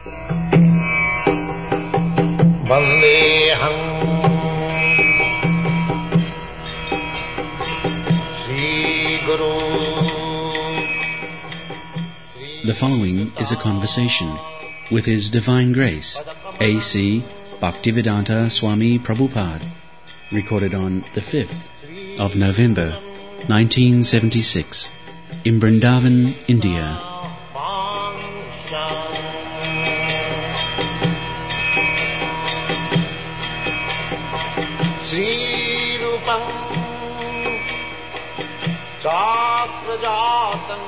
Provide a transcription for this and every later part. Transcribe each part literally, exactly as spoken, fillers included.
Vandeham Sri Guru. The following is a conversation with His Divine Grace, A C Bhaktivedanta Swami Prabhupada, recorded on the fifth of November, nineteen seventy-six, in Vrindavan, India. Sri Rupam Chakrajatam.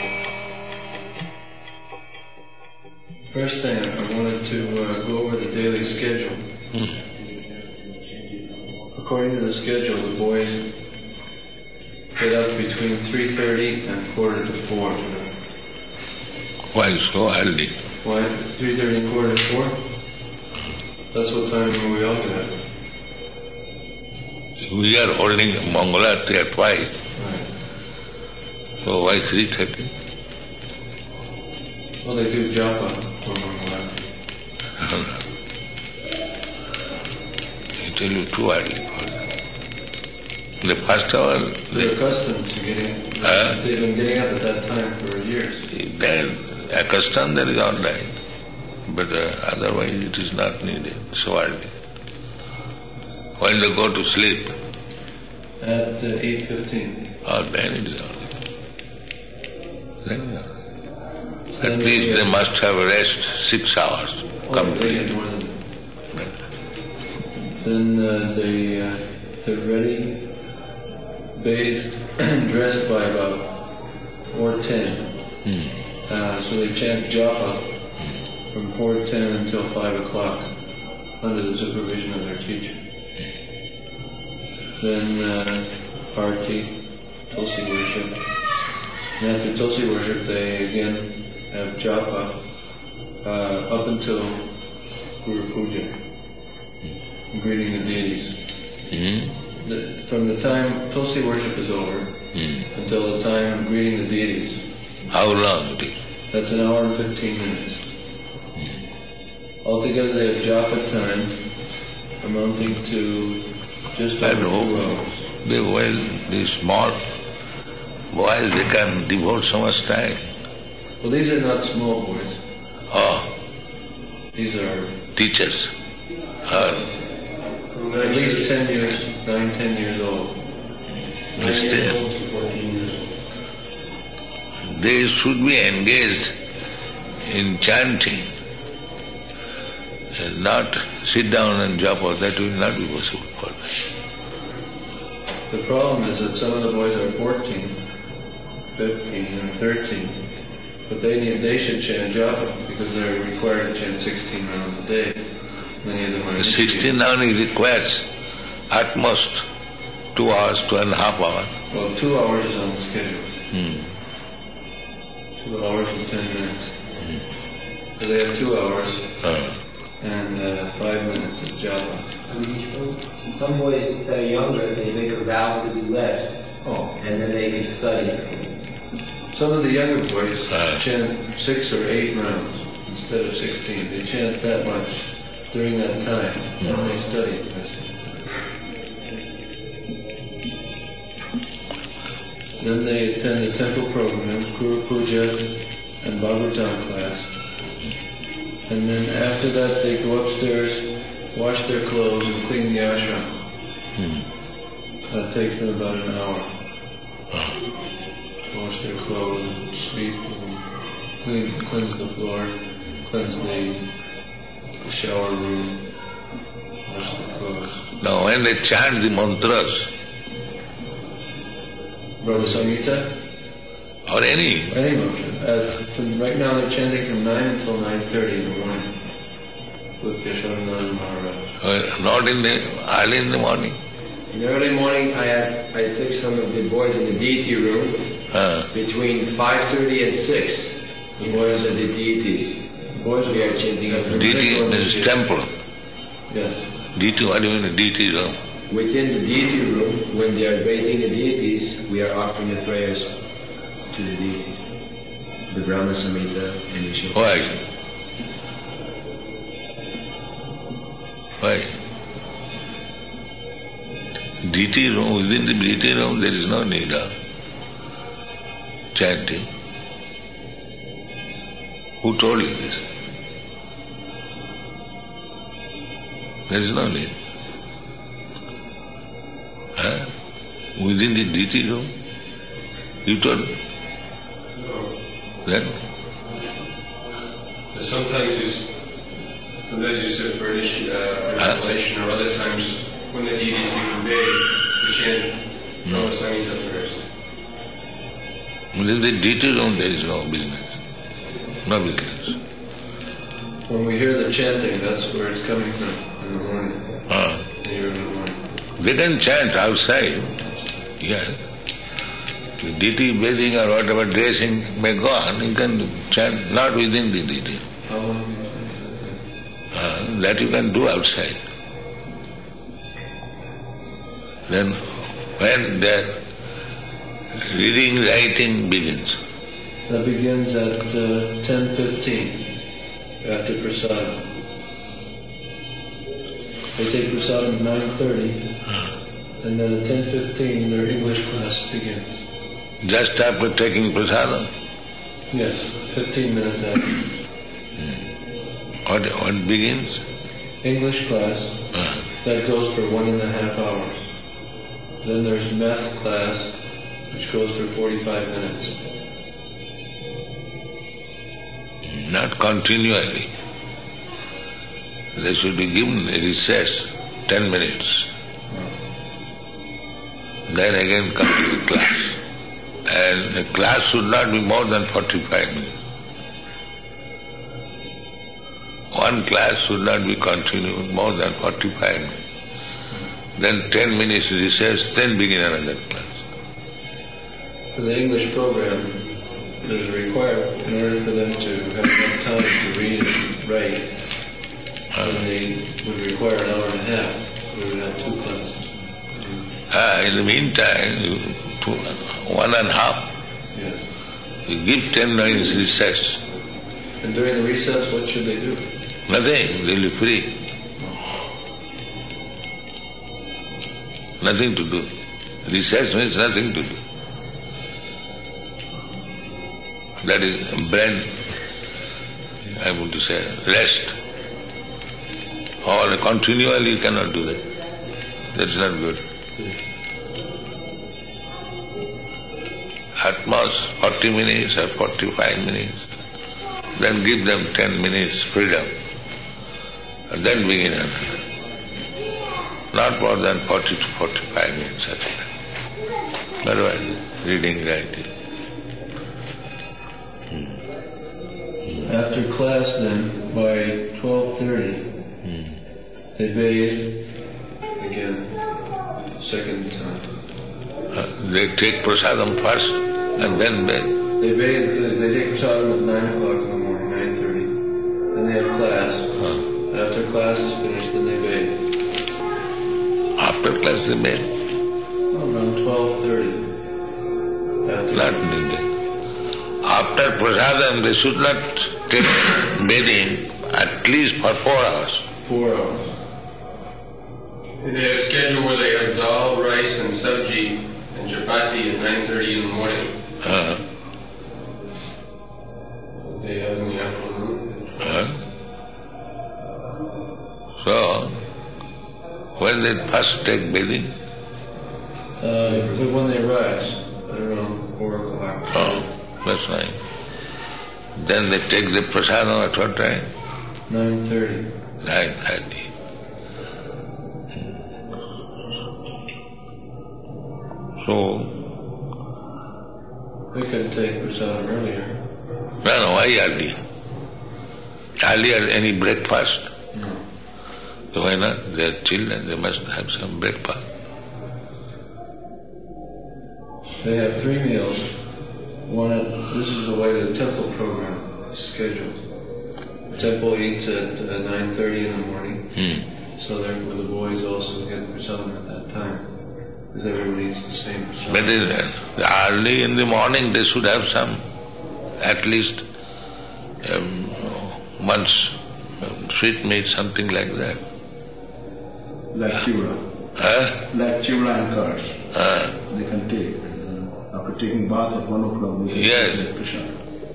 First thing, I wanted to uh, go over the daily schedule. Hmm. According to the schedule, the boys get up between three thirty and quarter to four. Why so early? Why? three thirty and quarter to four? That's what time we all get up. We are holding Mangalarti at five. Right. So why three thirty? Well, they do japa for Mangalarti. I tell you too early for them. The first hour... They're accustomed to getting... Huh? They've been getting up at that time for years. Then accustomed, that is all right. But uh, otherwise it is not needed so early. When they go to sleep? At uh, eight fifteen. Oh, then it is all right. Then, uh, at least they must have rest six hours. Oh, complete. they get more than that. Then uh, they, uh, they're ready, bathed, dressed by about four ten. Hmm. Uh, so they chant japa from four ten until five o'clock under the supervision of their teacher. Then uh, Arti, Tulsi worship. And after Tulsi worship, they again have japa uh, up until Guru Puja, mm. greeting the deities. Mm. The, from the time Tulsi worship is over mm. until the time of greeting the deities. How long it is? That's an hour and fifteen minutes. Mm. Altogether they have japa time amounting to just over I know. two hours. They, well, these small boys, they can devote so much time. Well, these are not small boys. Oh, These are teachers. Uh, at least ten years, nine, ten years old. Nine years old to fourteen years old. They should be engaged in chanting and not sit down and japa. That will not be possible for them. The problem is that some of the boys are fourteen, fifteen, or thirteen, but they need, they should chant japa because they're required to chant sixteen rounds a day. Many of them are. The sixteen only requires at most two hours, two and a half hours. Well, two hours is on the schedule. Hmm. Two hours and ten minutes. Hmm. So they have two hours Uh. and uh, five minutes of japa. Some boys that are younger, they make a vow to do less, Oh. and then they can study. Some of the younger boys Uh. chant six or eight rounds instead of sixteen. They chant that much during that time, Mm. and they study. Then they attend the temple program, Guru Puja and Bhagavatam class. And then after that they go upstairs, wash their clothes and clean the ashram. Hmm. That takes them about an hour. Oh. Wash their clothes and sweep and clean, cleanse the floor, cleanse the shower room, wash the clothes. Now when they chant the mantras, Brother Samhita? or any, Any motion. Uh, from, right now they're chanting from nine until nine thirty in the morning with Yashodananda Maharaj. uh, not in the, early in the morning. In the early morning, I had, I took some of the boys in the deity room Uh, between five thirty and six. The boys are the deities. The boys we are chanting up. deity means temple. Yes. Deity, what do you mean deity room? Within the deity room, when they are bathing the deities, we are offering the prayers to the deities. The Brahma Samhita and the Shiva. Why? Why? D T room, within the D T room there is no need of chanting. Who told you this? There is no need. Huh? Within the D T room? You told me? No. Then? Sometimes you, sometimes you said for initiation, uh, Huh? revelation, or other times when the deity is being conveyed, the chant, no, it's not easy first. Within the D T room there is no business. No business. When we hear the chanting, that's where it's coming from in the morning. Ah. In the early morning. They can chant outside. Yes. The D T bathing or whatever dressing may go on, you can chant not within the D T. How long do you chant? Uh, that you can do outside. Then when the reading, writing begins. That begins at uh, ten fifteen, after prasadam. They take prasadam at nine thirty, and then at ten fifteen their English class begins. Just after taking prasadam. Yes, fifteen minutes after. What, what begins? English class, Uh, that goes for one and a half hours. Then there's math class, which goes for forty-five minutes. not continually. They should be given a recess, ten minutes. Then again come to the class. And the class should not be more than forty-five minutes. One class should not be continued more than forty-five minutes. Then ten minutes recess, then begin another class. For the English program, it is required, in order for them to have enough time to read and write, then they would require an hour and a half. We would have two classes. Ah, in the meantime, you, two, one and a half, Yes. you give ten minutes recess. And during the recess, what should they do? Nothing, they'll be free. Nothing to do. Recess means nothing to do. That is brain, I want to say, rest. Or continually you cannot do that. That's not good. At most forty minutes or forty-five minutes. Then give them ten minutes freedom. And then begin another. Not more than forty to forty-five minutes at a time. Otherwise, reading, writing. After class, then, by twelve thirty, Hmm. they bathe again, second time. Uh, they take prasadam first and then bathe. They bathe, they take prasadam at nine o'clock in the morning, nine thirty. Then they have class. Uh, After class is finished, then they bathe. after class they bathe. Around twelve thirty. After Not needed. After prasadam they should not take bathing at least for four hours. four hours. They have a schedule where they have dal, rice, and sabji and chapati at nine thirty in the morning. Uh, They have in the afternoon. uh. So, when they first take bathing, Uh, but when they rise, at around four o'clock. oh, that's fine. Then they take the prasadam at what time? Nine thirty. Nine thirty. So, They could take prasadam earlier. no, no, why early? Earlier any breakfast. No. So why not? They are children, they must have some breakfast. They have three meals. One at, this is the way the temple program is scheduled. The temple eats at uh, nine thirty in the morning, Hmm. so therefore the boys also get prasadam at that time, because everybody eats the same But prasadam. in, early in the morning they should have some, at least um, once um, sweet meat, something like that. like chura. Huh? Like chura and curds. Uh, They can take. Uh, after taking bath at one o'clock, they can Yes. take prasad.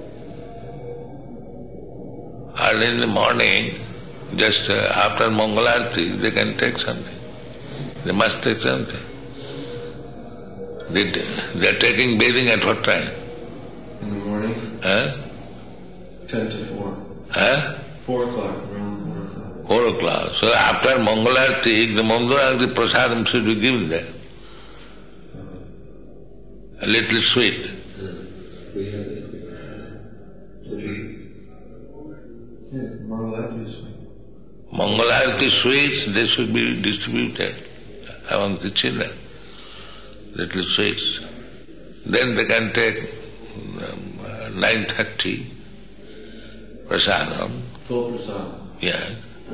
and in the morning, just uh, after Mangalarti, they can take something. They must take something. They, they are taking bathing at what time? In the morning, Huh? ten to four. Huh? Four o'clock, around four o'clock. Four o'clock. So after Mangalarti, the Mangalarti prasadam should be given there. A little sweet. Yes, Mangalarti is sweet. Mangalarti sweets, they should be distributed among the children. Little sweets. Then they can take um, uh, nine thirty prasadam. Full prasadam. Yeah.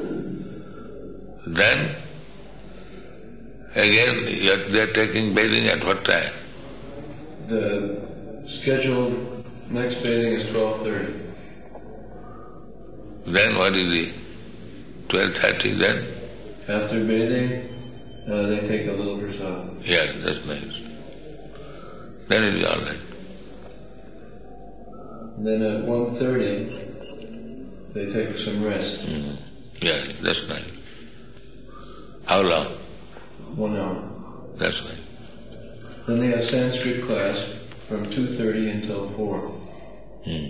Then again you're, they're taking bathing at what time? The scheduled next bathing is twelve thirty. Then what is the twelve thirty then? After bathing, uh, they take a little prasadam. Yeah, that's nice. Then it is all right. Then at one thirty, they take some rest. Mm. Yeah, that's nice. How long? One hour. That's nice. Then they have Sanskrit class from two thirty until four. Mm.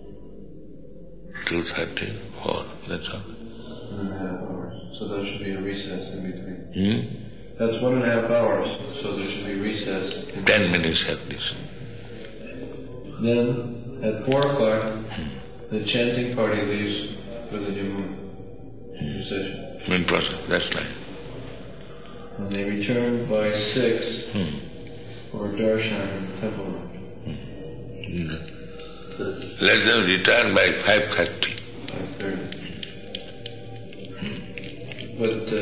Two thirty, four, that's all. One and a half hours. So there should be a recess in between. Hmm? That's one and a half hours, so there should be recess. In Ten minutes at least. Then, at four o'clock, the chanting party leaves for the Yamun procession. In process, that's right. And they return by six Hmm. for darshan in the temple. Hmm. Let them return by five thirty. Five thirty. But uh,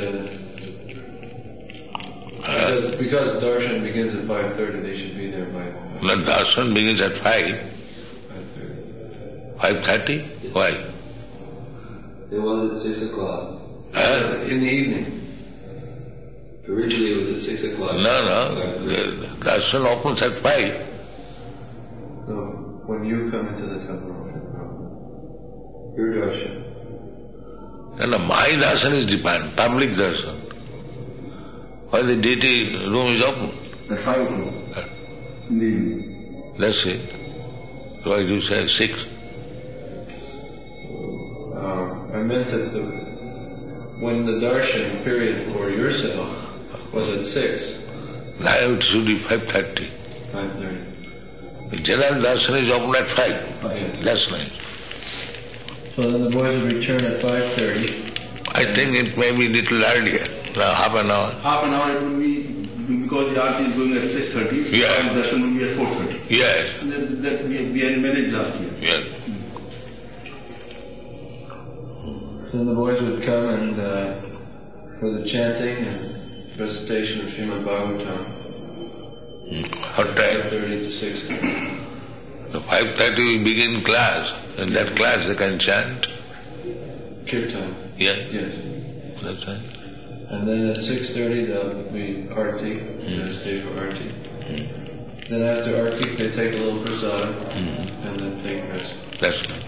Uh, because, because darshan begins at five thirty, they should be there by no, darshan begins at five. five thirty. Five thirty? Why? It was at six o'clock. Huh? In the evening. Originally it was at six o'clock. No, no. The darshan opens at five. No, when you come into the temple, your darshan. And no, my darshan is different, public darshan. Why the deity room is open? At five o'clock in the evening. That's it. Why you say six? Uh, I meant that the, when the darshan period for yourself was at six, Now it should be five thirty. five thirty. The general darshan is open at five. Yes. That's nice. So then the boys would return at five thirty. I think it may be little earlier, now half an hour. Half an hour it will be, because the arti is going at six thirty, so Yeah. the darshan will be at four thirty. Yes, That, that we, we had managed last year. yes. Then the boys would come and uh, for the chanting and recitation of Srimad Bhagavatam, Hmm. What five time? thirty to six thirty. So five thirty we begin class. In that class they can chant. Kirtan. Yes, Yes. that's right. And then at six thirty there'll be arti, they'll stay for arti. Hmm. Then after arti they take a little prasadam Hmm. and then take rest. That's right.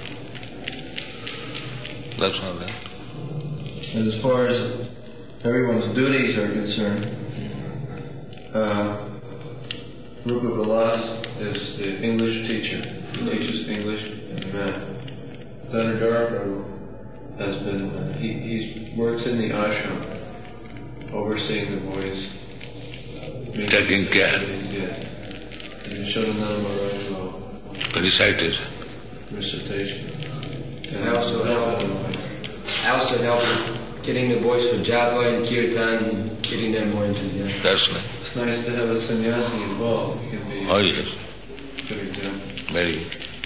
That's all right. And as far as everyone's duties are concerned, uh, Rupa Vilas is the English teacher. He teaches English and math. Dhanadhar Prabhu has been, uh, he he works in the ashram, overseeing the boys. making Taking care. studies, Yeah. And Yashodananda Maharaj will Recitation. recitation. And I also help. I also help getting the boys for japa and kirtan and getting them more enthusiastic. That's right. It's nice to have a sannyasi involved. He can be Oh yes, a good example. very.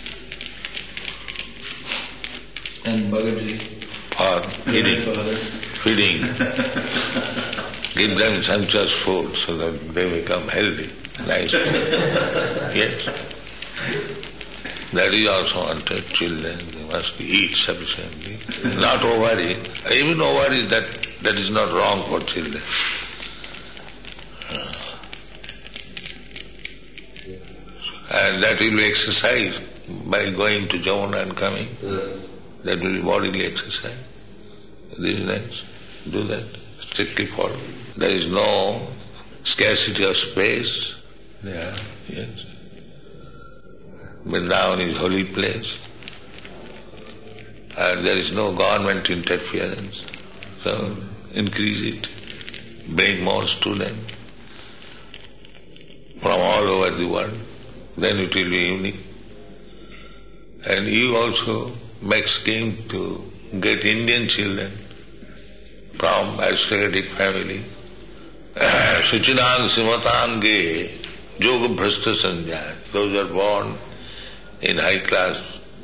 And Bhagaji, For feeding, grandfather. feeding. Give them sumptuous food so that they become healthy, nice food. Yes. That is also wanted. Children, they must eat sufficiently. Not overeat. Even overeat, that, that is not wrong for children. And that will be exercise by going to Jamuna and coming. That will be bodily exercise. This is nice. Do that. Strictly follow. There is no scarcity of space. Yeah, yes. Vrindavan is holy place. And there is no government interference. So increase it. Bring more students from all over the world. Then it will be unique. And you also make scheme to get Indian children from aristocratic family. Suchinang Simatange Yoga Bhrasta Sanjaya. Those are born in high class,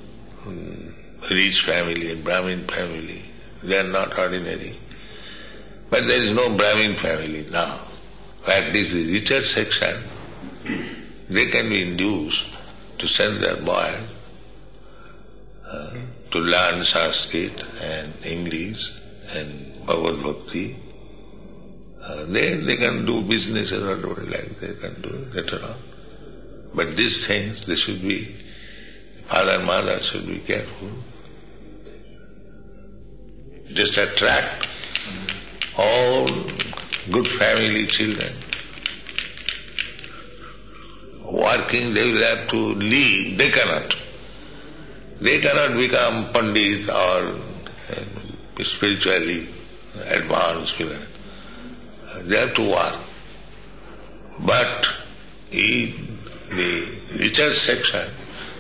rich family, Brahmin family. They are not ordinary. But there is no Brahmin family now. At least the richer section, they can be induced to send their boys uh, to learn Sanskrit and English and Bhagavad Bhakti. Uh, they, they can do business or whatever like they can do later on. But these things, they should be, father and mother should be careful. Just attract all good family children. Working, they will have to lead. They cannot. They cannot become Pandit or uh, spiritually advanced. They have to work. But in the richer section,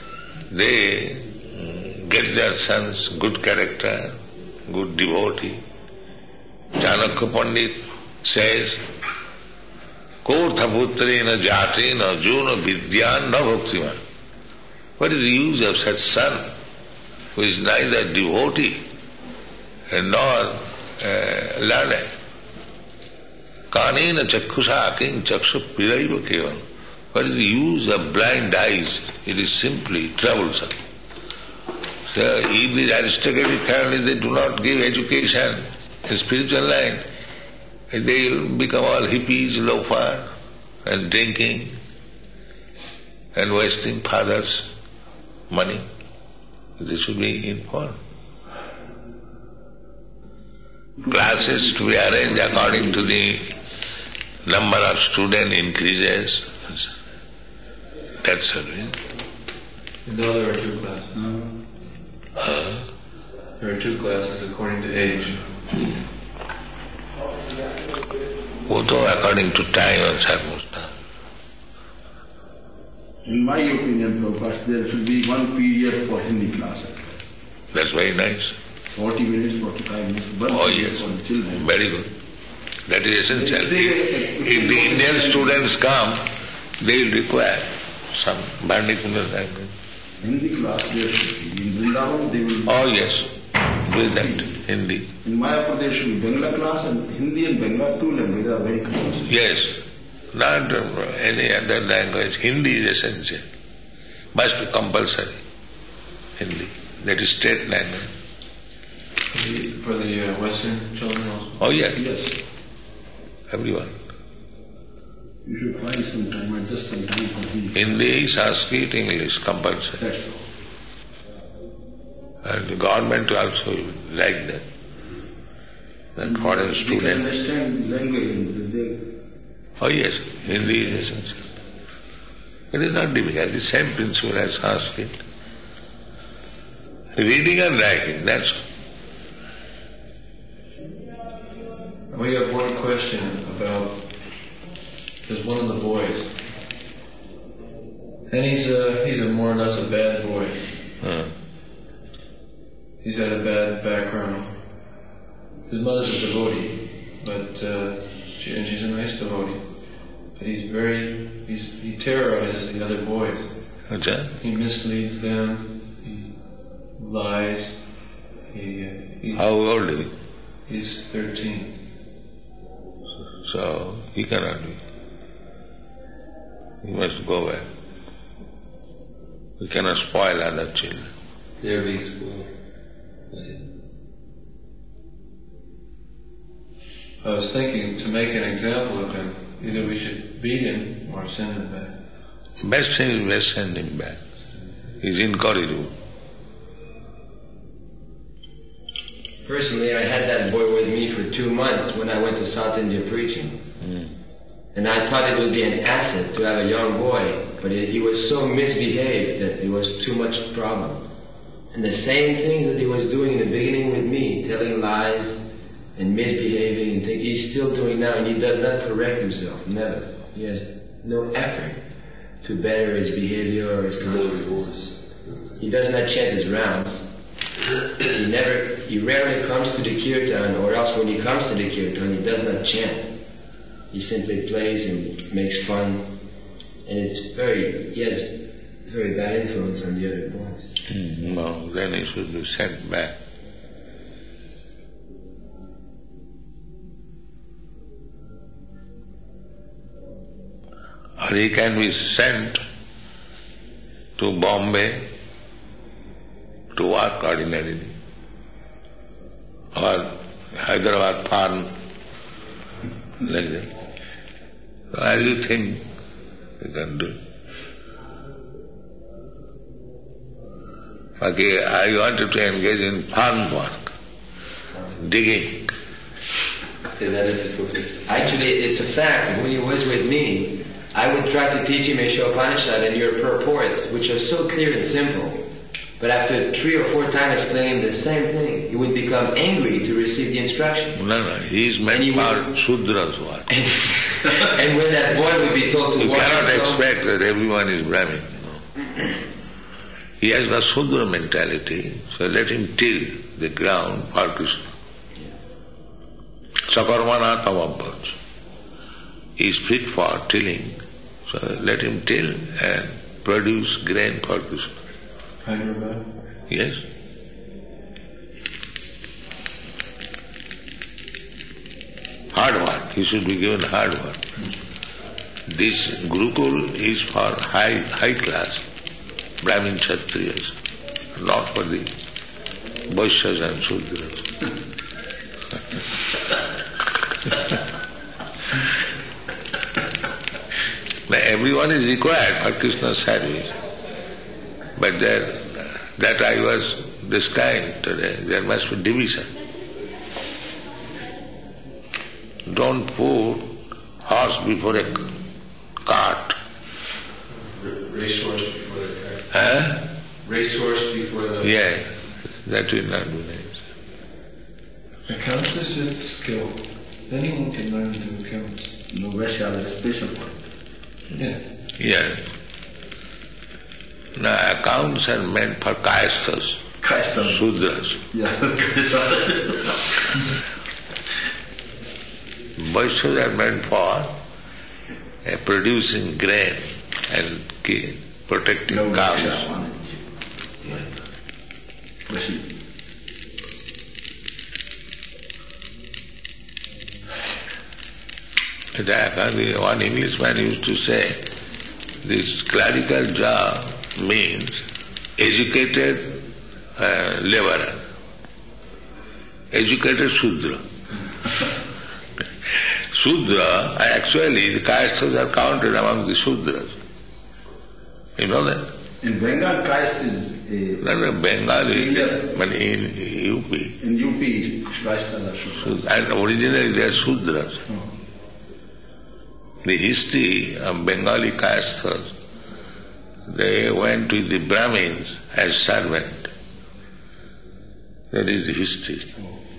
they get their sons good character, good devotee. Chanakya Pandit says, Kortha putrena jatena juna vidyan na bhaktiman. What is the use of such son who is neither devotee nor uh, learned? Kanena chakshusa king chakshu piraiva kevam. What is the use of blind eyes? It is simply troublesome. So if these aristocratic families, they do not give education in spiritual line, they will become all hippies, loafer, and drinking, and wasting father's money. This should be informed. Classes to be arranged according to the number of students increases. That's it. No, there are two classes. Huh? There are two classes according to age. Although according to time and circumstance. In my opinion, Prabhupada, there should be one period for Hindi class. That's very nice. Forty minutes, forty-five minutes. One Oh period yes, for the children. very good. That is essential. If, if the Indian students come, they will require some vernacular language. Hindi class there should be. In Vrindavan, they will... Oh yes, do that, Hindi. In Mayapur, there should be Bangla class, and Hindi and Bangla, two languages are very close. Yes, not uh, any other language. Hindi is essential. Must be compulsory. Hindi. That is state language. For the uh, Western children also? Oh yes. Yes. Everyone. You should find some time, adjust some time for Hindi. Hindi, Sanskrit, English, compulsory. That's all. And the government also like that. That foreign They can student. understand language. They, Oh yes, Hindi is essential. It is not difficult. The same principle as Sanskrit. Reading and writing, that's all. We have one question about, there's one of the boys, and he's a, he's a more or less a bad boy. Huh. He's had a bad background. His mother's a devotee, but uh, she, and she's a nice devotee. But he's very, he's, he terrorizes the other boys. What's that? He misleads them, he lies, he, uh, he How old is he? he's thirteen. So he cannot be. He must go back. We cannot spoil other children. They are being spoiled. I was thinking to make an example of him, either we should beat him or send him back. Best thing is we send him back. He's incorrigible. Personally, I had that boy with me for two months when I went to South India preaching. Mm. And I thought it would be an asset to have a young boy, but it, he was so misbehaved that it was too much problem. And the same things that he was doing in the beginning with me, telling lies and misbehaving and things, he's still doing now, and he does not correct himself, never. He has no effort to better his behavior or his conduct. He does not chant his rounds. He never, he rarely comes to the kirtan, or else when he comes to the kirtan, he does not chant. He simply plays and makes fun, and it's very, he has very bad influence on the other boys. Mm, no, then he should be sent back. Or he can be sent to Bombay to work ordinarily, or Hyderabad farm, like that. So as you think, you can do. Okay, I wanted to engage in farm work, digging. Actually, it's a fact. When he was with me, I would try to teach him Ishopanishad and your purports, which are so clear and simple. But after three or four times explaining the same thing, he would become angry to receive the instruction. No, no, he is meant for Sudras work. And when that boy would be told to you walk... You cannot expect that everyone is Brahmin. No. He has the Sudra mentality, so let him till the ground for Krishna. Sakarmana tamabhaj. He is fit for tilling, so let him till and produce grain for Krishna. Hyderabad? Yes. Hard work. He should be given hard work. This Gurukul is for high high class Brahmin Kshatriyas, not for the Vaishyas and Shudras. Now everyone is required for Krishna's service. But there, that I was describing today, there must be division. Don't put horse before a cart. Racehorse before the cart. Huh? Racehorse before the... Yeah, that will not be nice. Accounts is just a skill. Anyone can learn to do accounts. No Vaishya is special for it. Yeah. Yeah. Now accounts are meant for kayasthas, Kayasthas. Sudras. Yeah. Vaishyas are meant for uh, producing grain and ki- protecting No cows. Vaishya. Vaishya. One Englishman used to say, this clerical job means educated uh, laborer, educated Shudra. Shudra, actually the castes are counted among the Shudras. You know that? In Bengal, caste is a... No, no, Bengal is, but in U P. In U P, castes are Shudras. And originally they are Shudras. Oh. The history of Bengali castes, they went with the Brahmins as servant. That is the history.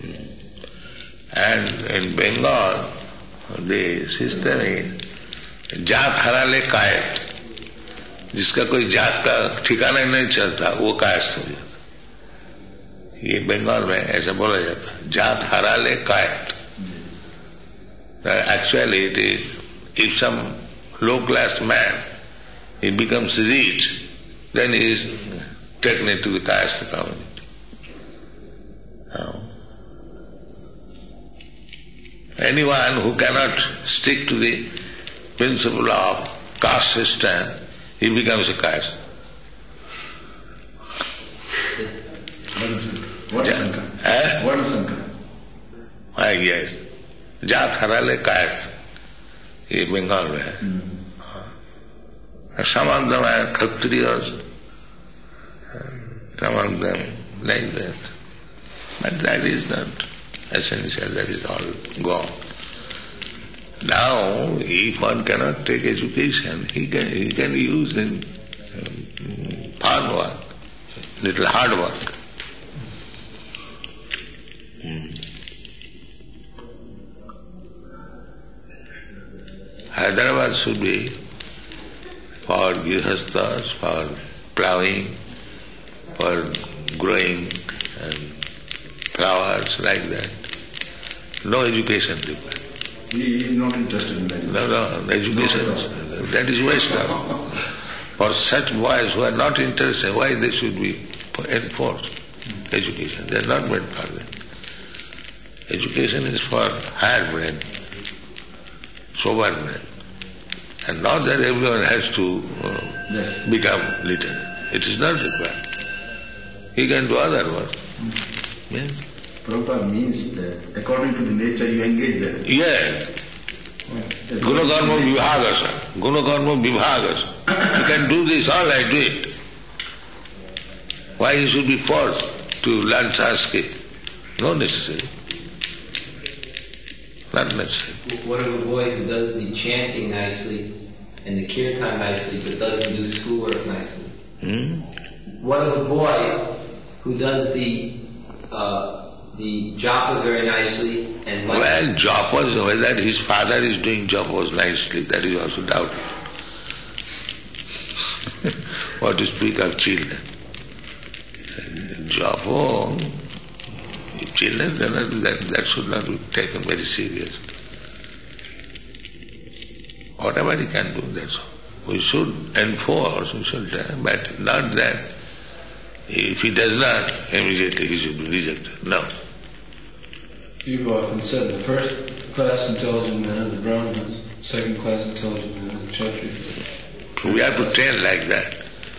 And in Bengal, the system is जात हरा ले कायत, जिसका कोई जात का ठिकाना ही नहीं चलता वो कायस्थ हो जाता. ये बंगाल में ऐसा बोला जाता, जात हरा ले कायत. Actually it is, if some low class man, he becomes rich, then he is taken into the caste community. Now, anyone who cannot stick to the principle of caste system, he becomes a caste. Varnasankar. Eh? Varnasankar. Ah, yes. Jat harale kayat. ये बंगाल में है. Some of them are Kshatriyas, some of them like that. But that is not essential, that is all gone. Now, if one cannot take education, he can he can use in um, farm work, little hard work. Hmm. Hyderabad should be for grihasthas, for ploughing, for growing and flowers like that. No education required. He is not interested in that. No, no, education, no, that is waste of. For such boys who are not interested, why they should be enforced? Education, they are not meant for that. Education is for higher brain, sober brain. And not that everyone has to uh, Yes. become literate. It is not required. He can do other work. Yes. Prabhupada means that according to the nature you engage there. Yes. Yes. Gunakarma vibhagasa. Gunakarma vibhagasa. You can do this, all I do it. Why he should be forced to learn Sanskrit? No necessary. Not necessary. What of a boy who does the chanting nicely and the kirtan nicely but doesn't do schoolwork nicely? Hmm? What of a boy who does the uh, the japa very nicely and like Well, japas, whether his father is doing japas nicely, that is also doubtful. What to speak of children? Japa, children, that, that should not be taken very seriously. Whatever he can do, that's all. We should enforce, we should, but not that if he does not, immediately he should be rejected. No. You've often said the first class intelligent man are the Brahmins, second class intelligent man are the Kshatriyas. We have to train like that.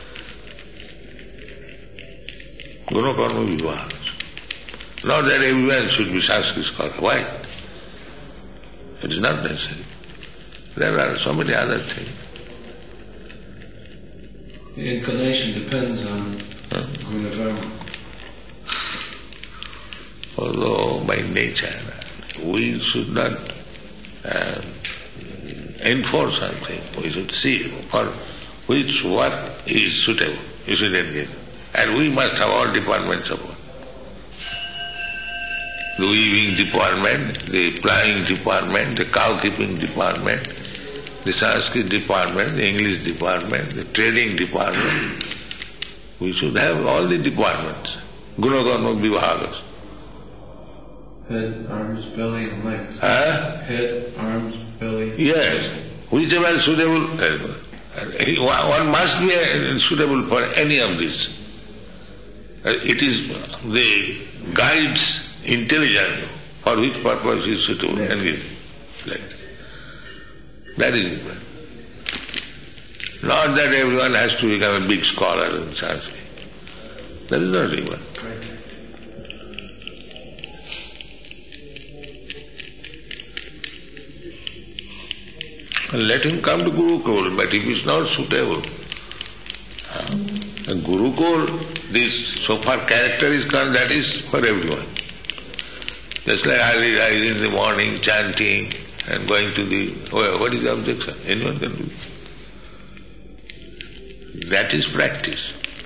Guna karma vibhaga. Not that everyone should be Sanskrit scholar. Why? It is not necessary. There are so many other things. The inclination depends on Huh? guna karma. Although by nature we should not uh, enforce something, we should see for which work is suitable, you should engage. And we must have all departments of work. The weaving department, the ploughing department, the cow keeping department, the Sanskrit department, the English department, the trading department. We should have all the departments. Guna karma vibhagas. Head, arms, belly, and legs. Huh? Head, arms, belly. Yes. Whichever is suitable. uh, One must be uh, suitable for any of these. Uh, It is the guide's intelligence for which purpose is suitable and given. Like that. That is important. Not that everyone has to become a big scholar in Sanskrit. That is not required. Let him come to Gurukul, but if it's not suitable, uh, Gurukul, this so far character is concerned, that is for everyone. Just like early rising in the morning, chanting, and going to the, well, what is the objection? Anyone can do it. That is practice.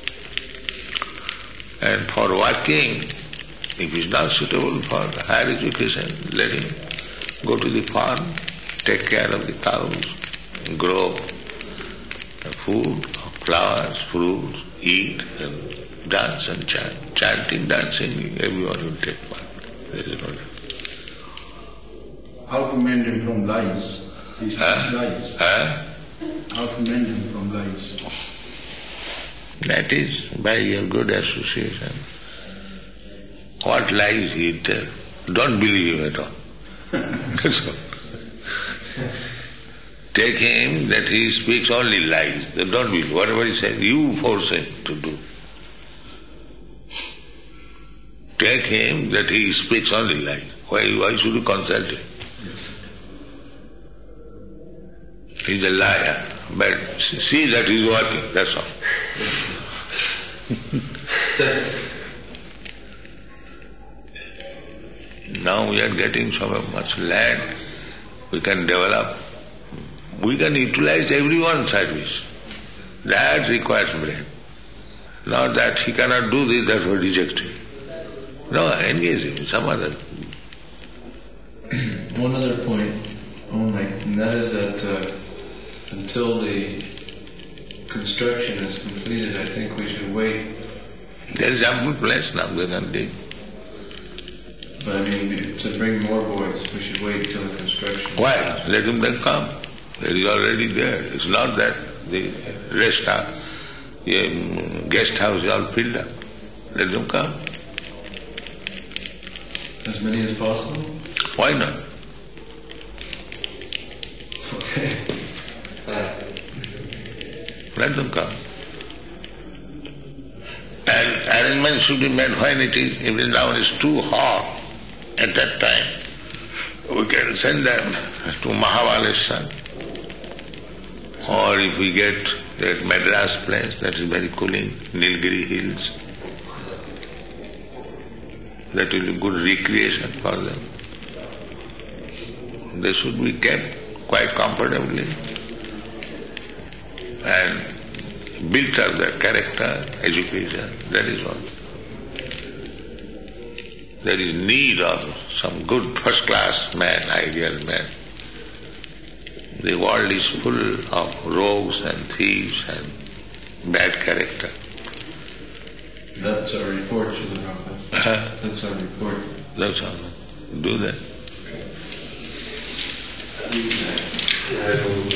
And for working, if it's not suitable for higher education, let him go to the farm, take care of the cows, grow food, flowers, fruits, eat, and dance and chant. Chanting, dancing, everyone will take part. There is no doubt. How to mend him from lies? He speaks Huh? lies. Huh? How to mend him from lies? That is by your good association. What lies he tells, don't believe him at all. That's all. Take him that he speaks only lies. Don't believe. Whatever he says, you force him to do. take him that he speaks only lies. Why, why should you consult him? He's a liar, but see that he's working, that's all. Now we are getting so much land, we can develop, we can utilize everyone's service. That requires brain. Not that he cannot do this, therefore reject him. No, engage him in some other. One other point only, and that is that uh, until the construction is completed, I think we should wait. There is ample place now, they can dig. But I mean, to bring more boys, we should wait till the construction. Why? Let him then come. He is already there. It's not that the rest house, the guest house is all filled up. Let them come. As many as possible? Why not? Okay. Let them come. And arrangements should be made when it is, even now it is too hot at that time. We can send them to Mahabaleshwar. Or if we get that Madras place, that is very cooling, Nilgiri Hills, that will be good recreation for them. They should be kept quite comfortably and built up their character, education, that is all. There is need of some good first-class man, ideal man. The world is full of rogues and thieves and bad character. That's our report, Srila Prabhupada. Uh, That's our report. That's all. Do that. I don't